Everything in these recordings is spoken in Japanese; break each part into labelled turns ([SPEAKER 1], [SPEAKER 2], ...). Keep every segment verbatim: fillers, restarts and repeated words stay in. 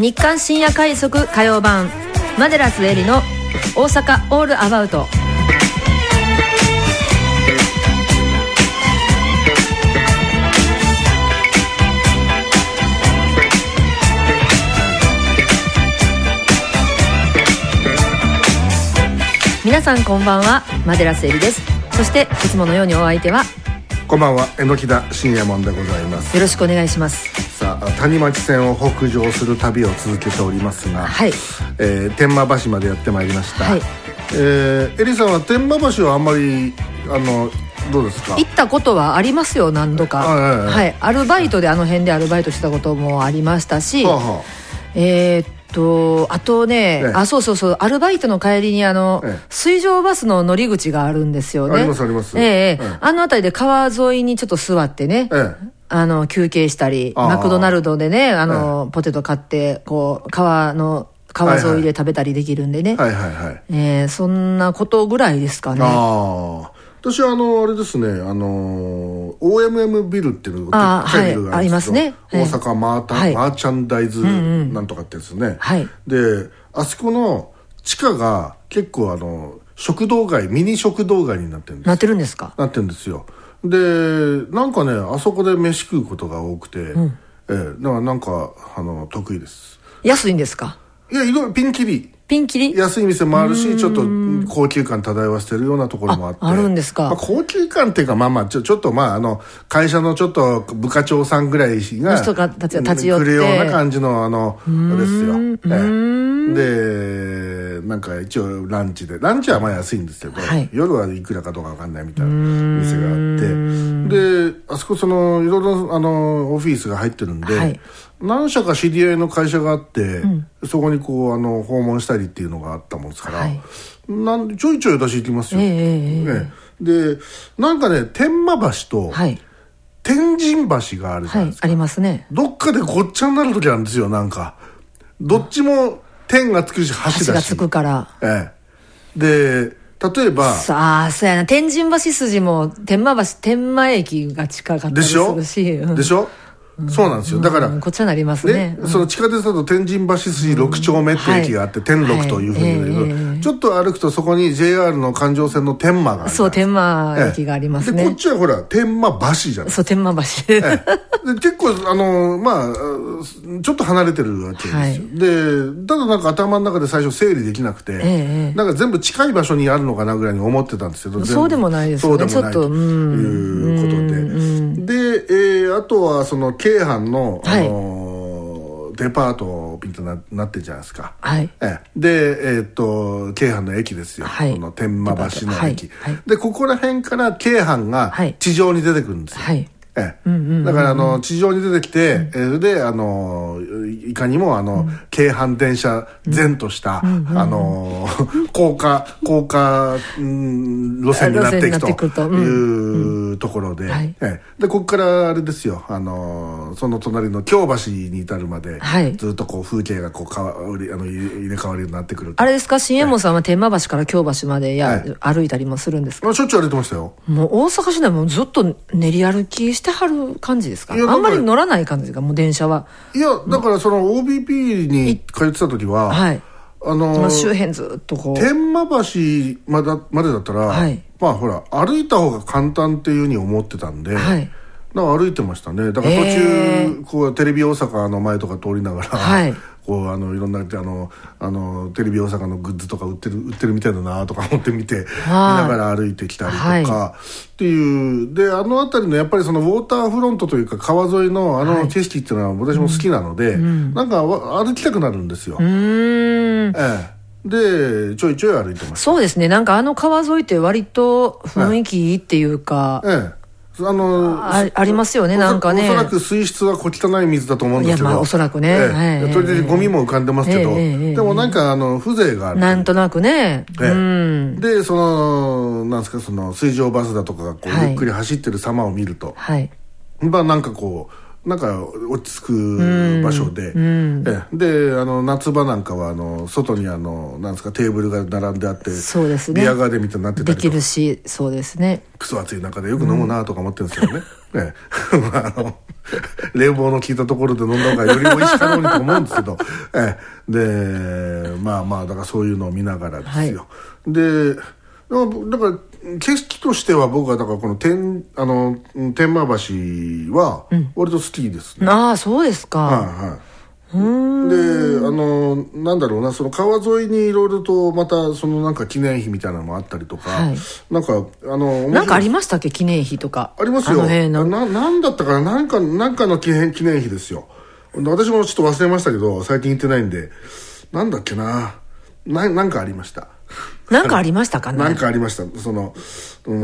[SPEAKER 1] 日刊深夜快速火曜版マデラスエリの大阪オールアバウト。皆さんこんばんは、マデラスエリです。そしていつものようにお相手は、
[SPEAKER 2] こんばんは、榎田信也門でございます。
[SPEAKER 1] よろしくお願いします。
[SPEAKER 2] さあ、谷町線を北上する旅を続けておりますが、
[SPEAKER 1] はい、
[SPEAKER 2] えー、天満橋までやってまいりました。はい、えー、エリさんは天満橋はあんまりあのどうですか？
[SPEAKER 1] 行ったことはありますよ、何度か。はい、はいはい、アルバイトであの辺でアルバイトしたこともありましたし、はあはあ、えーとあとね、ええ、あそうそうそう、アルバイトの帰りにあの、ええ、水上バスの乗り口があるんですよね。
[SPEAKER 2] ありますあります、
[SPEAKER 1] ええええ、あの辺りで川沿いにちょっと座ってね、ええ、あの休憩したり、マクドナルドでね、あの、ええ、ポテト買ってこう川の川沿いで食べたりできるんでね、はいはいはい、えー、そんなことぐらいですかね。
[SPEAKER 2] あ私はあのあれですね、あの オーエムエム ビルっていうのが高いビルがあるんですけど、はい、ありますね、大阪マータ、はい、マーチャンダイズなんとかってやつですね、はい、であそこの地下が結構あの食堂街、ミニ食堂街になってるんです。
[SPEAKER 1] なってるんですか？
[SPEAKER 2] なってるんですよ。でなんかね、あそこで飯食うことが多くて、うん、えー、だからなんかあの得意です。
[SPEAKER 1] 安いんですか？い
[SPEAKER 2] や、いろいろピンキリ
[SPEAKER 1] ピンキリ
[SPEAKER 2] 安い店もあるし、ちょっと高級感漂わせてるようなところもあって、
[SPEAKER 1] あ, あるんですか？
[SPEAKER 2] まあ、高級感っていうか、まあまあちょ, ちょっとまああの会社のちょっと部課長さんぐらいが
[SPEAKER 1] 人が立ち立ち寄って
[SPEAKER 2] 来るような感じのあのですよ。でなんか一応ランチでランチはまあ安いんですけど、はい、夜はいくらかどうか分かんないみたいな店があって、であそこそのいろいろあのオフィスが入ってるんで、はい、何社か知り合いの会社があって、うん、そこにこうあの訪問したりっていうのがあったもんですから、はい、なんちょいちょい私行きますよ、えーね、でなんかね、天満橋と、はい、天神橋があるじゃないですか、
[SPEAKER 1] はい、ありますね。
[SPEAKER 2] どっかでごっちゃになる時あるんですよ。なんかどっちも天がつくし橋だし、
[SPEAKER 1] 橋がつくから、
[SPEAKER 2] ええ、で例えば
[SPEAKER 1] さあ、そうやな、天神橋筋も天満橋天満駅が近かったりするし、
[SPEAKER 2] でしょ、でしょ、うん、そうなんですよ。だから、うん、
[SPEAKER 1] こっちはなりますね。
[SPEAKER 2] ね、その地下鉄だと天神橋筋ろく丁目って駅があって、うん、天六というふうに言うけど、はい、えー、ちょっと歩くとそこに ジェイアール の環状線の天満がある。
[SPEAKER 1] そう、天満駅がありますね。
[SPEAKER 2] でこっちはほら天満橋じゃない。
[SPEAKER 1] そう、天満橋、え
[SPEAKER 2] ー、で結構あのまあちょっと離れてるわけですよ、はい、でただなんか頭の中で最初整理できなくて、えー、なんか全部近い場所にあるのかなぐらいに思ってたんですけど、
[SPEAKER 1] そうでもないですよね。
[SPEAKER 2] そうでもないということで、うん、で、えー、あとはその京阪の、あのーはい、デパートピンと な, なってるじゃないですか、はい、えで、えー、っと京阪の駅ですよ、はい、この天満橋の駅、はいはい、でここら辺から京阪が地上に出てくるんですよ、はい、ええ、だからあの地上に出てきて、うん、であのいかにもあの、うん、京阪電車前とした、うん、あの高架高架、うん、路線になっていくというところで、はい、ええ、でここからあれですよ、あのその隣の京橋に至るまで、はい、ずっとこう風景がこう変わりあの入れ替わりになってくる。
[SPEAKER 1] あれですか、新右衛門さんは天満橋から京橋までや、はい、歩いたりもするんですか？
[SPEAKER 2] しょっちゅう歩いてましたよ。
[SPEAKER 1] もう大阪市内もずっと練り歩きしてはる感じですか？あんまり乗らない感じですか、もう電車は。
[SPEAKER 2] いや、だからその オービーピー に通ってた時は、はい、あのー、
[SPEAKER 1] 周辺ずっとこう
[SPEAKER 2] 天満橋まで、までだったら、はい、まあほら歩いた方が簡単っていうふうに思ってたんで、はい、なんか歩いてましたね。だから途中、えー、こうテレビ大阪の前とか通りながら、はい、こうあのいろんなあのあのテレビ大阪のグッズとか売ってる売ってるみたいだなとか思って見て、見ながら歩いてきたりとか、はい、っていうで、あの辺りのやっぱりそのウォーターフロントというか川沿いのあの景色っていうのは私も好きなので、はい、うん、なんか歩きたくなるんですよ。うーん、ええ、でちょいちょい歩いてます。
[SPEAKER 1] そうですね、なんかあの川沿いって割と雰囲気いいっていうか、
[SPEAKER 2] ええ、あの
[SPEAKER 1] あ, ありますよね、なんかね。
[SPEAKER 2] おそらく水質は小汚い水だと思うんですけど、
[SPEAKER 1] いや、まあおそらくね、
[SPEAKER 2] ええ、とりあえずゴミも浮かんでますけど、ええ、でもなんかあの風情がある、
[SPEAKER 1] なんとなくね、
[SPEAKER 2] ええ、うん、でそのなんですか、その水上バスだとかがこう、はい、ゆっくり走ってる様を見ると、はい、まあなんかこうなんか落ち着く場所で、うんうん、えであの夏場なんかはあの外にあのなんですかテーブルが並んであって、そうですね、ビアガーデンみたいになってたりとかで
[SPEAKER 1] きるし、そうですね、
[SPEAKER 2] クソ暑い中でよく飲むなとか思ってるんですけどね、 ええ、あの冷房の効いたところで飲んだ方がより美味しかろうにと思うんですけど、ええ、でまあまあだからそういうのを見ながらですよ、はい、でだから景色としては僕はだからこの天あの天満橋は割と好きですね、
[SPEAKER 1] うん、ああそうですか、
[SPEAKER 2] はいはい、であのなんだろうな、その川沿いにいろいろとまたそのなんか記念碑みたいなのもあったりとか、はい、なんかあの
[SPEAKER 1] なんかありましたっけ、記念碑とか。
[SPEAKER 2] ありますよ。な, なんだったかな、なんかなんかの記念記念碑ですよ。私もちょっと忘れましたけど最近行ってないんで、なんだっけな、な, なんかありました
[SPEAKER 1] なんかありましたかね。
[SPEAKER 2] なんかありました。そのうん、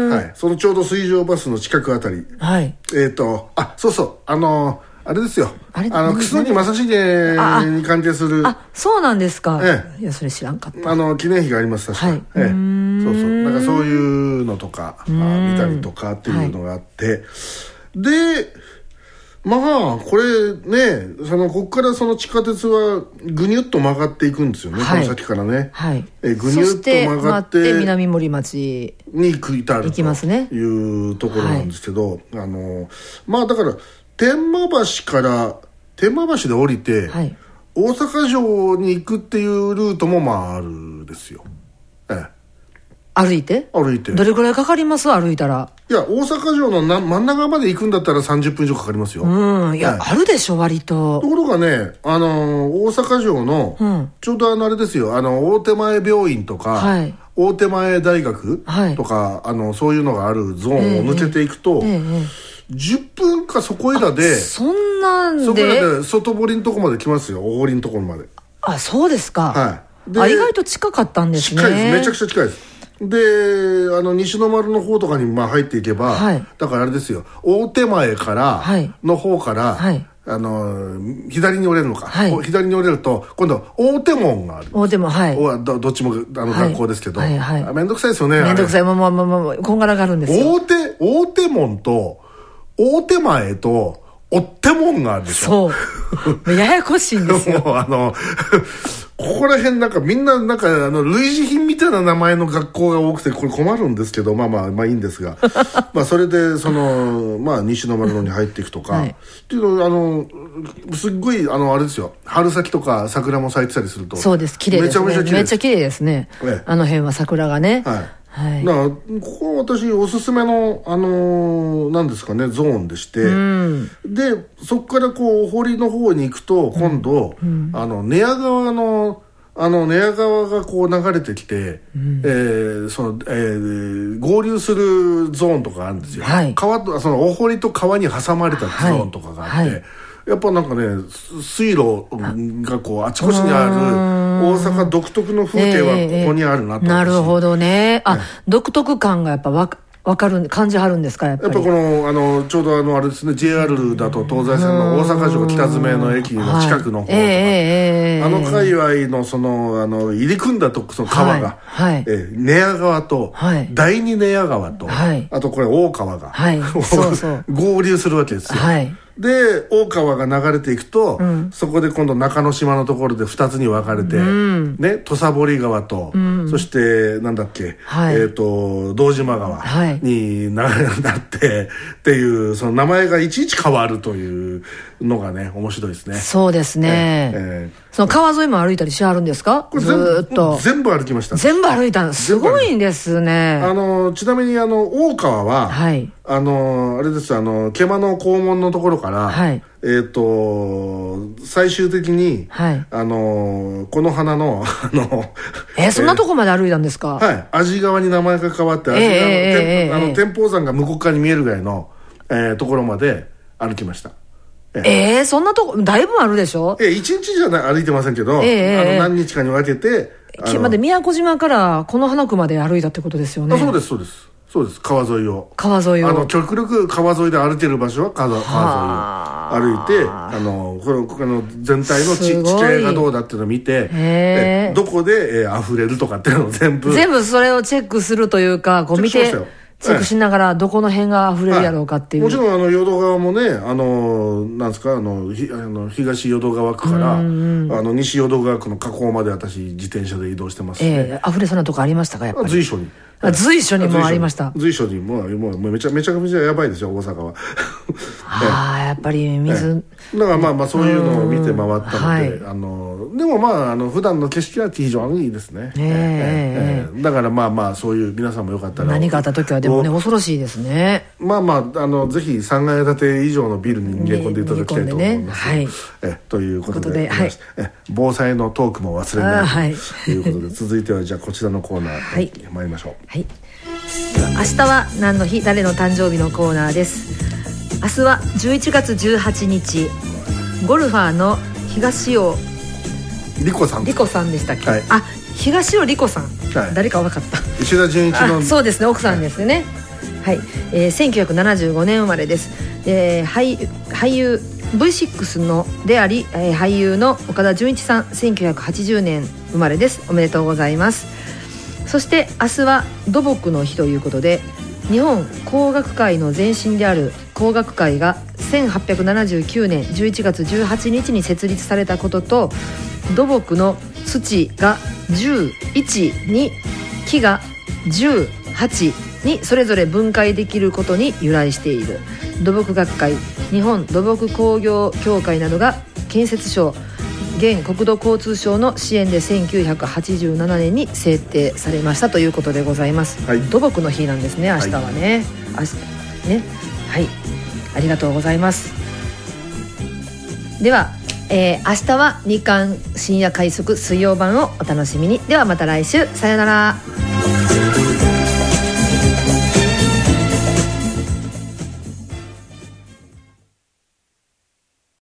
[SPEAKER 2] はい、そのちょうど水上バスの近くあたり、はい、えっ、ー、とあそうそうあのあれですよ、あれあの楠木正成に関係する あ,
[SPEAKER 1] あそうなんですか、ええ、いやそれ知らんかった。
[SPEAKER 2] あの記念碑があります確か、はい、ええ、そうそう、なんかそういうのとかあ見たりとかっていうのがあって、はい、でまあこれね、そのここからその地下鉄はぐにゅっと曲がっていくんですよね、はい、この先からね、はい、えぐにゅっと曲がって、
[SPEAKER 1] そして南森町
[SPEAKER 2] に至るというところなんですけど、はい、あのまあだから天満橋から天満橋で降りて、はい、大阪城に行くっていうルートもまああるんですよ、ええ、
[SPEAKER 1] 歩いて
[SPEAKER 2] 歩いて
[SPEAKER 1] どれくらいかかります？歩いたら。
[SPEAKER 2] いや大阪城のな真ん中まで行くんだったらさんじゅっぷん以上かかりますよ。
[SPEAKER 1] うんいや、ええ、あるでしょ割と。
[SPEAKER 2] ところがね、あのー、大阪城の、うん、ちょうどあのあれですよ、あの大手前病院とか、はい、大手前大学とか、はい、あのそういうのがあるゾーンを抜けていくと、ええええじゅっぷんかそこいらで
[SPEAKER 1] そんなんでそ
[SPEAKER 2] こいらで外堀のとこまで来ますよ、大堀のところまで。
[SPEAKER 1] あそうですか、
[SPEAKER 2] はい、で
[SPEAKER 1] あ意外と近かったんですね。
[SPEAKER 2] 近いです、めちゃくちゃ近いです。であの西の丸の方とかにまあ入っていけば、はい、だからあれですよ、大手前からの方から、はい、あの左に折れるのか、はい、左に折れると今度大手門がある。
[SPEAKER 1] 大手門、はい、
[SPEAKER 2] ど, どっちもあの学校ですけど、はいはいはい、めんどくさいですよね。
[SPEAKER 1] めんどくさい、もうもうもうこんがらがるんですよ。
[SPEAKER 2] 大手大手門と大手前と追手門があるでしょ。
[SPEAKER 1] そうややこしいんですよ
[SPEAKER 2] もうあのここら辺なんかみんななんかあの類似品みたいな名前の学校が多くてこれ困るんですけど、まあまあまあいいんですがまあそれでそのまあ西の丸のに入っていくとか、はい、っていうのあのすっごいあのあれですよ、春先とか桜も咲いてたりすると。
[SPEAKER 1] そうです、綺麗ですね、めちゃめちゃ綺麗です、めっちゃ綺麗ですね、ええ、あの辺は桜がね、はいはい、だからここは私おすすめの、あのー、なんですかねゾーンでして、うん、でそこからこう堀の方に行くと今度、うんうん、あの寝屋川のあの寝屋川がこう流れてきて、うんえーそのえー、合流するゾーンとかあるんですよ、はい、川とそのお堀と川に挟まれたゾーンとかがあって、はいはい、やっぱなんかね水路がこうあちこちにある大阪独特の風景はここにあるなと、えーえー、なるほどね。あ、ね、独特感がやっぱわか分かる感じはるんですか。やっぱりやっぱこのあのちょうどあのあれですね ジェイアール だと東西線の大阪城北詰の駅の近くの方とか、はいえー、あの界隈のそのあの入り組んだとその川が、はいはいえー、寝屋川と、はい、第二寝屋川と、はい、あとこれ大川が、はい、そうそう合流するわけですよ、はいで大川が流れていくと、うん、そこで今度中之島のところでふたつに分かれて、うん、ね土佐堀川と、うん、そしてなんだっけ、はい、えっ、ー、と堂島川にな、はい、なってっていうその名前がいちいち変わるというのがね面白いですね。そうですね、えーえー、その川沿いも歩いたりしはるんですか。これ全部ずっと全部歩きました。全部歩いたのすごいんですね。あのちなみにあの大川は、はい、あのあれですあの毛馬の肛門のところから、はい、えっ、ー、と最終的に、はい、あのこの花のあのえー、そんなとこまで歩いたんですか。はい、安治川に名前が変わって安治川の、えー、あの天保山が向こう側に見えるぐらいの、えー、ところまで歩きました。えー、えー、そんなとこだいぶあるでしょ。えー、一日じゃない歩いてませんけど、えー、あの何日かに分けてまで宮古島からこの花区まで歩いたってことですよね。あそうですそうですそうです。川沿いを川沿いをあの極力川沿いで歩いてる場所は 川, 川沿いを歩いてあのこのこの全体の 地, 地形がどうだっていうのを見てえどこで、えー、溢れるとかっていうのを全部全部それをチェックするというかこう見てチェックしながらどこの辺が溢れるやろうかっていう、はい、もちろんあの淀川もねあのなんですかあのひあの東淀川区からあの西淀川区の河口まで私自転車で移動してますね。えー、溢れそうなとこありましたかやっぱり。随所にあ、随所にもありました。
[SPEAKER 2] 随所にももうめちゃめちゃめちゃやばいですよ、大阪は。
[SPEAKER 1] ああ、やっぱり水、
[SPEAKER 2] だからまあまあそういうのを見て回ったので、はい、あのでもまああの普段の景色は非常にいいですね。えーえーえー、だからまあまあそういう皆さんもよかったら
[SPEAKER 1] 何かあった時はでもね恐ろしいですね。
[SPEAKER 2] まあまああのぜひさんがい建て以上のビルに逃げ込んでいただきたいと思います。ね、はい、えということで、はい、え防災のトークも忘れない、はい、ということで続いてはじゃあこちらのコーナー、はい、参りましょう。はい、
[SPEAKER 1] 明日は何の日誰の誕生日のコーナーです。明日はじゅういちがつじゅうはちにち、ゴルファーの東尾
[SPEAKER 2] 理子さん
[SPEAKER 1] 理子さんでしたっけ、はい、あ、東尾理子さん、はい、誰か分かった。
[SPEAKER 2] 石田純一の
[SPEAKER 1] そうですね、奥さんですね。はい、はい、えー、せんきゅうひゃくななじゅうごねん生まれです。えー、俳, 俳優 ブイシックス のであり、えー、俳優の岡田准一さん、せんきゅうひゃくはちじゅうねん生まれです。おめでとうございます。そして明日は土木の日ということで、日本工学会の前身である工学会がせんはっぴゃくななじゅうきゅうねんじゅういちがつじゅうはちにちに設立されたことと、土木の土がじゅういちに木がじゅうはちにそれぞれ分解できることに由来している。土木学会、日本土木工業協会などが建設省、現国土交通省の支援でせんきゅうひゃくはちじゅうななねんに制定されましたということでございます。はい、土木の日なんですね、明日はね。はい、明日ね、はい、ありがとうございます。では、えー、明日は日刊深夜快速水曜版をお楽しみに。ではまた来週、さよなら。